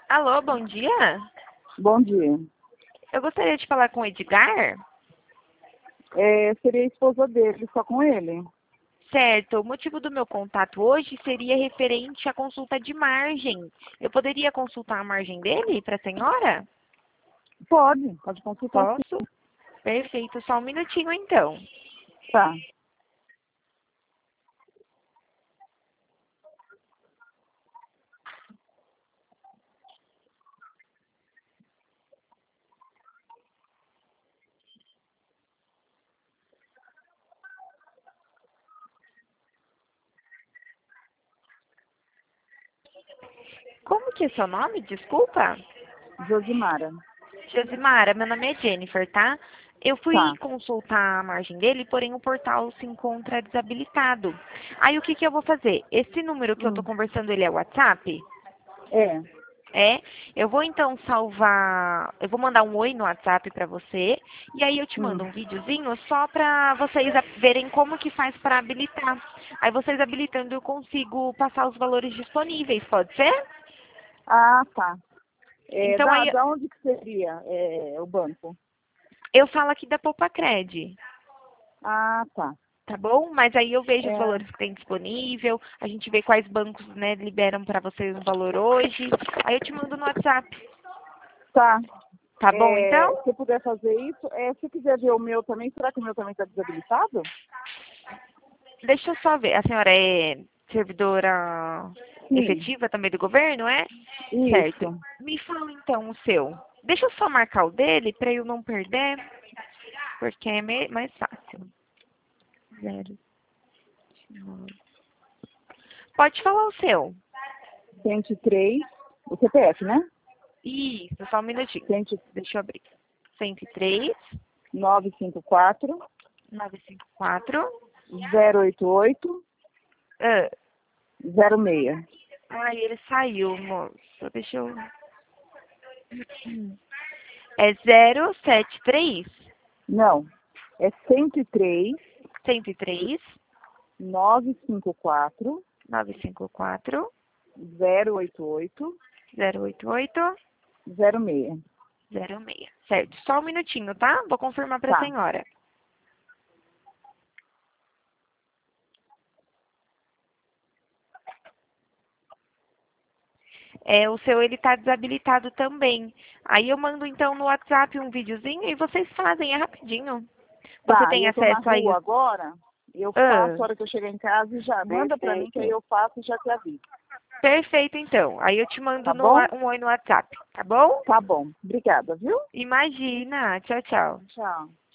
Alô, bom dia. Bom dia. Eu gostaria de falar com o Edgar. Seria a esposa dele, só com ele? Certo, o motivo do meu contato hoje seria referente à consulta de margem. Eu poderia consultar a margem dele para a senhora? Pode consultar sim. Posso? Perfeito, só um minutinho então. Tá. Como que é seu nome? Desculpa. Josimara. Josimara, meu nome é Jennifer, tá? Eu fui Tá. consultar a margem dele, porém o portal se encontra desabilitado. Aí o que que eu vou fazer? Esse número que eu tô Hum. conversando, ele é WhatsApp? É. É, eu vou então salvar, eu vou mandar um oi no WhatsApp para você, e aí eu te Hum. mando um videozinho só para vocês verem como que faz para habilitar. Aí vocês habilitando eu consigo passar os valores disponíveis, pode ser? Ah, tá. Então Da, aí da onde que seria o banco? eu falo aqui da Poupa Cred, Ah, tá. tá bom? Mas aí eu vejo os É, valores que tem disponível, a gente vê quais bancos, né, liberam para vocês o valor hoje. Aí eu te mando no WhatsApp, tá. tá bom então? Se eu puder fazer isso, se eu quiser ver o meu também, será que o meu também está desabilitado? Deixa eu só ver. A senhora é servidora Sim. efetiva também do governo, é? Certo. Isso. Me fala então o seu. Deixa eu só marcar o dele para eu não perder, porque é mais fácil. 09. Pode falar o seu. 103. O CPF, né? Isso, só um minutinho. Deixa eu abrir. 103 954 954 088 ah, 06. ai, ele saiu, moço. Deixa eu. É 073 Não, é 103 103 954 954 088 088 06. 06. Certo. Só um minutinho, tá? Vou confirmar para a Tá. senhora. O seu ele tá desabilitado também. Aí eu mando então no WhatsApp um videozinho e vocês fazem, é rapidinho. Você Tá, tem eu tô na acesso aí? rua agora, eu faço Ah, a hora que eu chegar em casa e já manda pra mim que aí perfeito. eu faço e já te aviso. Perfeito, então. Aí eu te mando Tá bom? um oi no WhatsApp, tá bom? Tá bom. Obrigada, viu? Imagina. Tchau, tchau. Tchau.